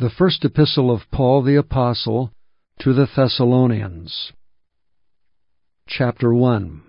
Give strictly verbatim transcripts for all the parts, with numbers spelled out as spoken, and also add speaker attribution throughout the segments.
Speaker 1: The First Epistle of Paul the Apostle to the Thessalonians. Chapter one.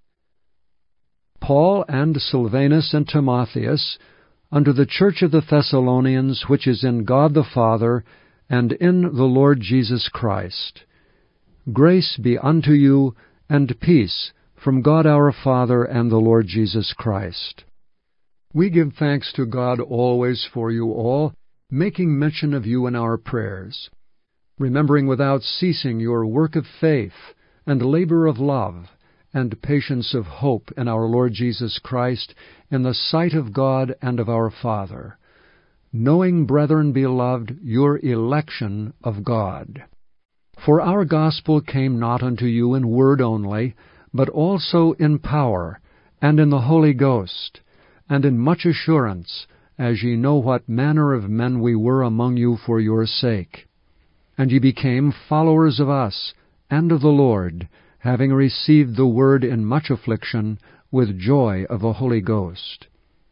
Speaker 1: Paul and Silvanus and Timotheus, unto the church of the Thessalonians, which is in God the Father, and in the Lord Jesus Christ. Grace be unto you, and peace from God our Father and the Lord Jesus Christ. We give thanks to God always for you all, making mention of you in our prayers, remembering without ceasing your work of faith, and labor of love, and patience of hope in our Lord Jesus Christ, in the sight of God and of our Father, knowing, brethren beloved, your election of God. For our gospel came not unto you in word only, but also in power, and in the Holy Ghost, and in much assurance, as ye know what manner of men we were among you for your sake. And ye became followers of us, and of the Lord, having received the word in much affliction, with joy of the Holy Ghost.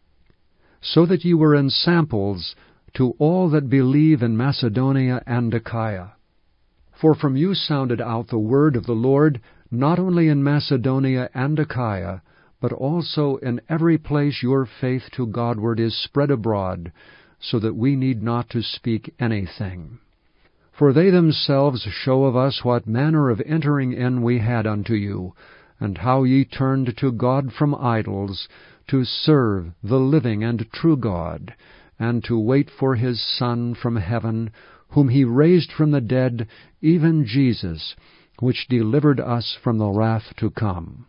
Speaker 1: So that ye were ensamples to all that believe in Macedonia and Achaia. For from you sounded out the word of the Lord, not only in Macedonia and Achaia, but also in every place your faith to Godward is spread abroad, so that we need not to speak anything. For they themselves show of us what manner of entering in we had unto you, and how ye turned to God from idols, to serve the living and true God, and to wait for his Son from heaven, whom he raised from the dead, even Jesus, which delivered us from the wrath to come.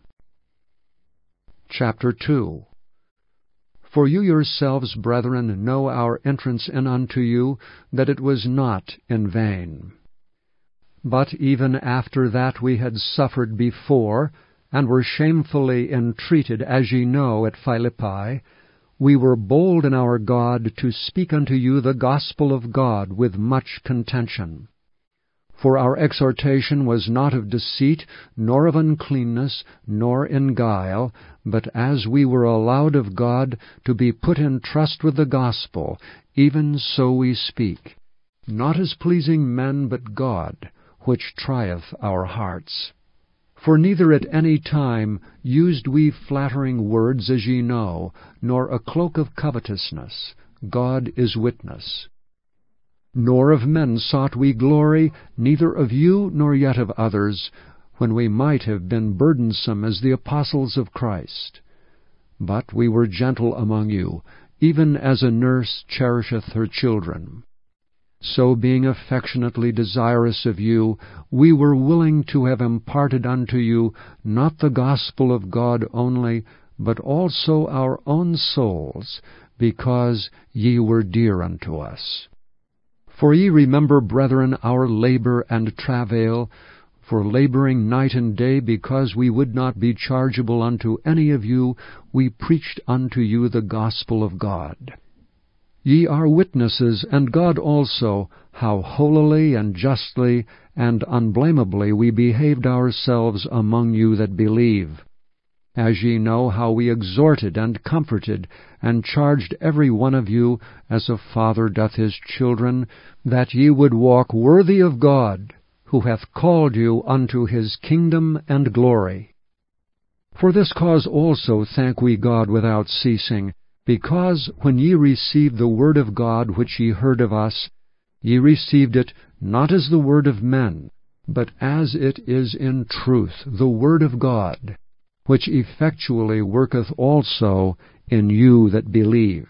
Speaker 1: Chapter two. For you yourselves, brethren, know our entrance in unto you, that it was not in vain. But even after that we had suffered before, and were shamefully entreated, as ye know, at Philippi, we were bold in our God to speak unto you the gospel of God with much contention. For our exhortation was not of deceit, nor of uncleanness, nor in guile, but as we were allowed of God to be put in trust with the gospel, even so we speak, not as pleasing men, but God, which trieth our hearts. For neither at any time used we flattering words, as ye know, nor a cloak of covetousness, God is witness. Nor of men sought we glory, neither of you nor yet of others, when we might have been burdensome as the apostles of Christ. But we were gentle among you, even as a nurse cherisheth her children. So being affectionately desirous of you, we were willing to have imparted unto you not the gospel of God only, but also our own souls, because ye were dear unto us. For ye remember, brethren, our labor and travail, for laboring night and day, because we would not be chargeable unto any of you, we preached unto you the gospel of God. Ye are witnesses, and God also, how holily and justly and unblameably we behaved ourselves among you that believe. As ye know how we exhorted and comforted, and charged every one of you, as a father doth his children, that ye would walk worthy of God, who hath called you unto his kingdom and glory. For this cause also thank we God without ceasing, because when ye received the word of God which ye heard of us, ye received it not as the word of men, but as it is in truth the word of God, which effectually worketh also in you that believe.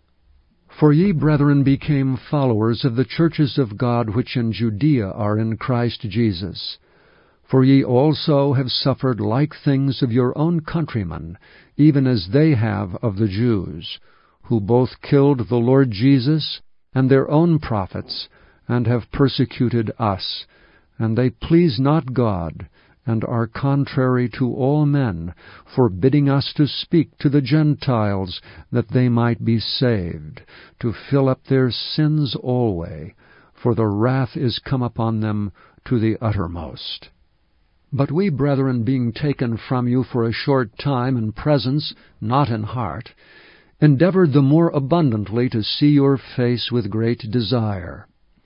Speaker 1: For ye, brethren, became followers of the churches of God which in Judea are in Christ Jesus. For ye also have suffered like things of your own countrymen, even as they have of the Jews, who both killed the Lord Jesus and their own prophets, and have persecuted us, and they please not God, and are contrary to all men, forbidding us to speak to the Gentiles, that they might be saved, to fill up their sins alway, for the wrath is come upon them to the uttermost. But we, brethren, being taken from you for a short time in presence, not in heart, endeavored the more abundantly to see your face with great desire.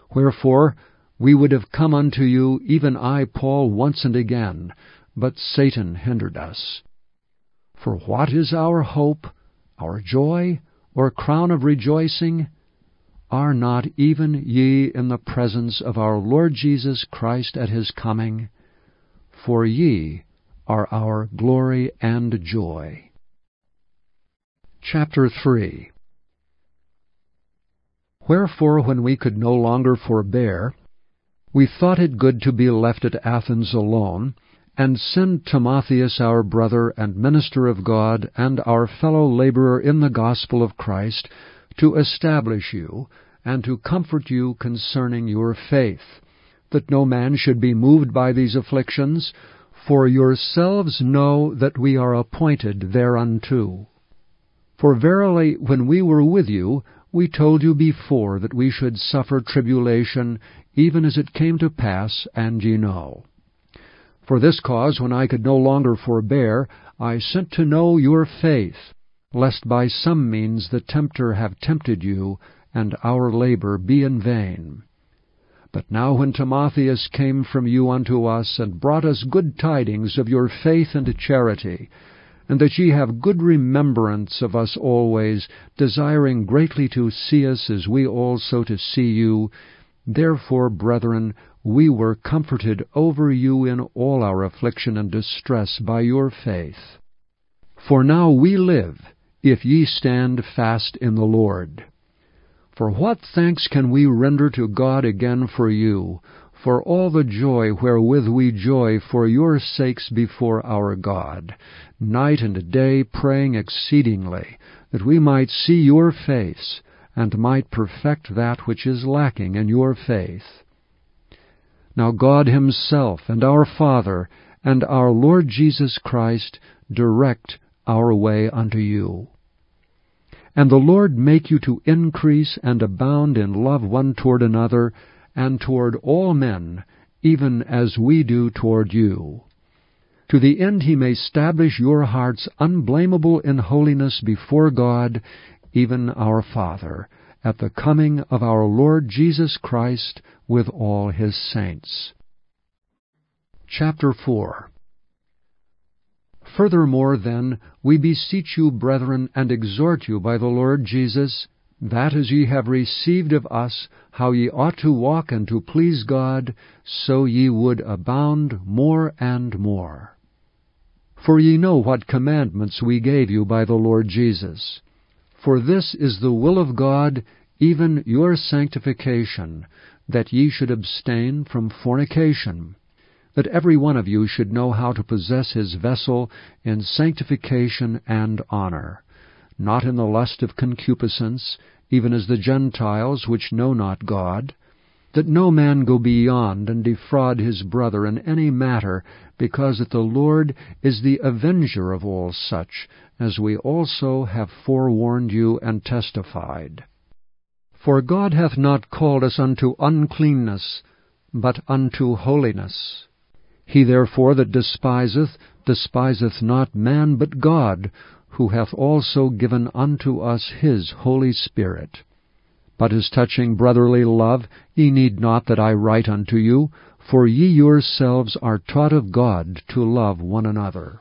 Speaker 1: Wherefore we would have come unto you, even I, Paul, once and again, but Satan hindered us. For what is our hope, our joy, or crown of rejoicing? Are not even ye in the presence of our Lord Jesus Christ at his coming? For ye are our glory and joy. Chapter three. Wherefore, when we could no longer forbear, we thought it good to be left at Athens alone, and send Timotheus our brother and minister of God, and our fellow laborer in the gospel of Christ, to establish you, and to comfort you concerning your faith, that no man should be moved by these afflictions, for yourselves know that we are appointed thereunto. For verily, when we were with you, we told you before that we should suffer tribulation, even as it came to pass, and ye know. For this cause, when I could no longer forbear, I sent to know your faith, lest by some means the tempter have tempted you, and our labor be in vain. But now when Timotheus came from you unto us, and brought us good tidings of your faith and charity, and that ye have good remembrance of us always, desiring greatly to see us as we also to see you, therefore, brethren, we were comforted over you in all our affliction and distress by your faith. For now we live, if ye stand fast in the Lord. For what thanks can we render to God again for you, for all the joy wherewith we joy for your sakes before our God, night and day praying exceedingly, that we might see your face, and might perfect that which is lacking in your faith. Now God himself, and our Father, and our Lord Jesus Christ, direct our way unto you. And the Lord make you to increase and abound in love one toward another, and toward all men, even as we do toward you, to the end he may stablish your hearts unblameable in holiness before God, even our Father, at the coming of our Lord Jesus Christ with all his saints. Chapter four. Furthermore, then, we beseech you, brethren, and exhort you by the Lord Jesus, that as ye have received of us how ye ought to walk and to please God, so ye would abound more and more. For ye know what commandments we gave you by the Lord Jesus. For this is the will of God, even your sanctification, that ye should abstain from fornication, that every one of you should know how to possess his vessel in sanctification and honor, not in the lust of concupiscence, even as the Gentiles which know not God, that no man go beyond and defraud his brother in any matter, because that the Lord is the avenger of all such, as we also have forewarned you and testified. For God hath not called us unto uncleanness, but unto holiness. He therefore that despiseth, despiseth not man but God, who hath also given unto us his Holy Spirit. But as touching brotherly love, ye need not that I write unto you, for ye yourselves are taught of God to love one another.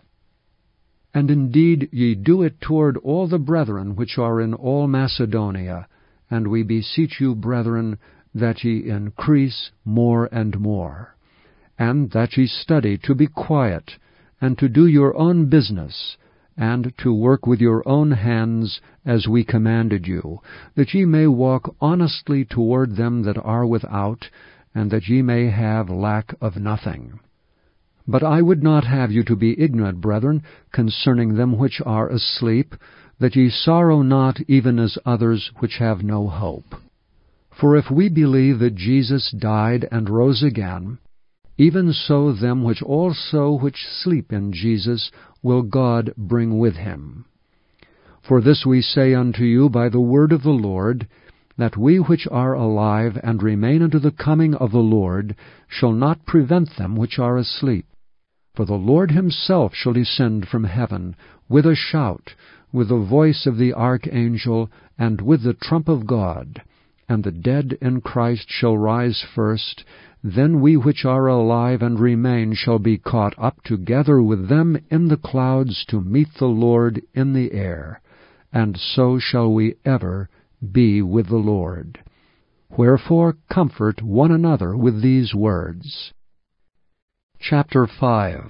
Speaker 1: And indeed ye do it toward all the brethren which are in all Macedonia, and we beseech you, brethren, that ye increase more and more, and that ye study to be quiet, and to do your own business, and to work with your own hands, as we commanded you, that ye may walk honestly toward them that are without, and that ye may have lack of nothing. But I would not have you to be ignorant, brethren, concerning them which are asleep, that ye sorrow not even as others which have no hope. For if we believe that Jesus died and rose again, even so them which also which sleep in Jesus will God bring with him. For this we say unto you by the word of the Lord, that we which are alive and remain unto the coming of the Lord shall not prevent them which are asleep. For the Lord himself shall descend from heaven with a shout, with the voice of the archangel, and with the trump of God, and the dead in Christ shall rise first. Then we which are alive and remain shall be caught up together with them in the clouds to meet the Lord in the air, and so shall we ever be with the Lord. Wherefore comfort one another with these words. Chapter five.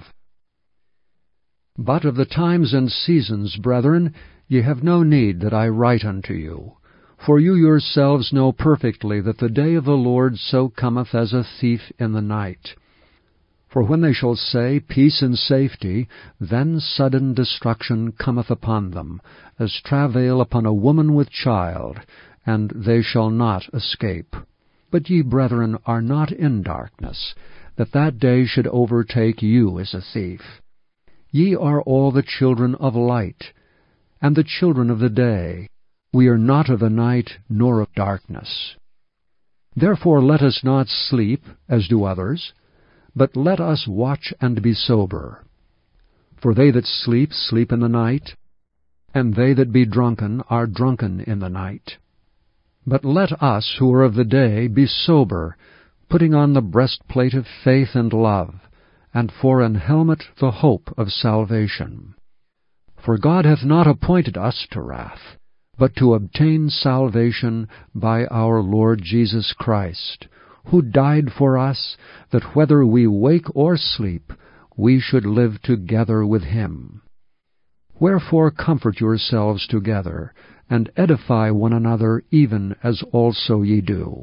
Speaker 1: But of the times and seasons, brethren, ye have no need that I write unto you. For you yourselves know perfectly that the day of the Lord so cometh as a thief in the night. For when they shall say, Peace and safety, then sudden destruction cometh upon them, as travail upon a woman with child, and they shall not escape. But ye, brethren, are not in darkness, that that day should overtake you as a thief. Ye are all the children of light, and the children of the day. We are not of the night, nor of darkness. Therefore let us not sleep, as do others, but let us watch and be sober. For they that sleep, sleep in the night, and they that be drunken are drunken in the night. But let us, who are of the day, be sober, putting on the breastplate of faith and love, and for an helmet the hope of salvation. For God hath not appointed us to wrath, but to obtain salvation by our Lord Jesus Christ, who died for us, that whether we wake or sleep, we should live together with him. Wherefore comfort yourselves together, and edify one another, even as also ye do.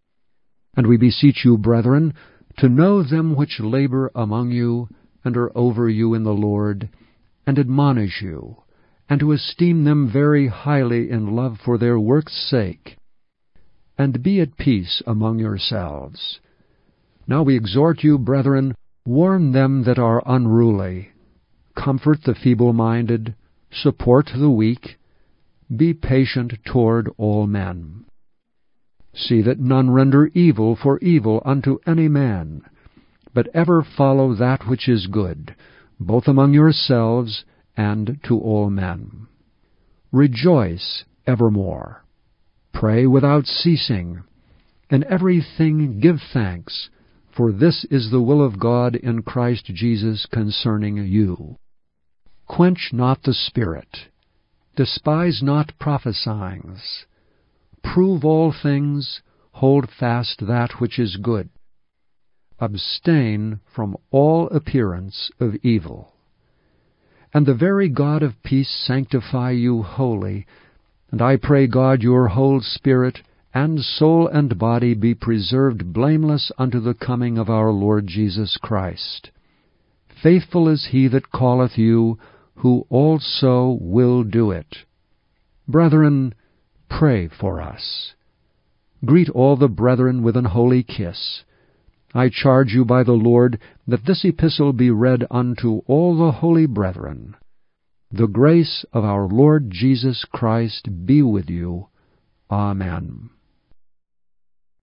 Speaker 1: And we beseech you, brethren, to know them which labor among you, and are over you in the Lord, and admonish you, and to esteem them very highly in love for their work's sake. And be at peace among yourselves. Now we exhort you, brethren, warn them that are unruly, comfort the feeble-minded, support the weak, be patient toward all men. See that none render evil for evil unto any man, but ever follow that which is good, both among yourselves and to all men. Rejoice evermore. Pray without ceasing. In everything give thanks, for this is the will of God in Christ Jesus concerning you. Quench not the Spirit. Despise not prophesying. Prove all things, hold fast that which is good. Abstain from all appearance of evil. And the very God of peace sanctify you wholly, and I pray God your whole spirit and soul and body be preserved blameless unto the coming of our Lord Jesus Christ. Faithful is he that calleth you, who also will do it. Brethren, pray for us. Greet all the brethren with an holy kiss. I charge you by the Lord that this epistle be read unto all the holy brethren. The grace of our Lord Jesus Christ be with you. Amen.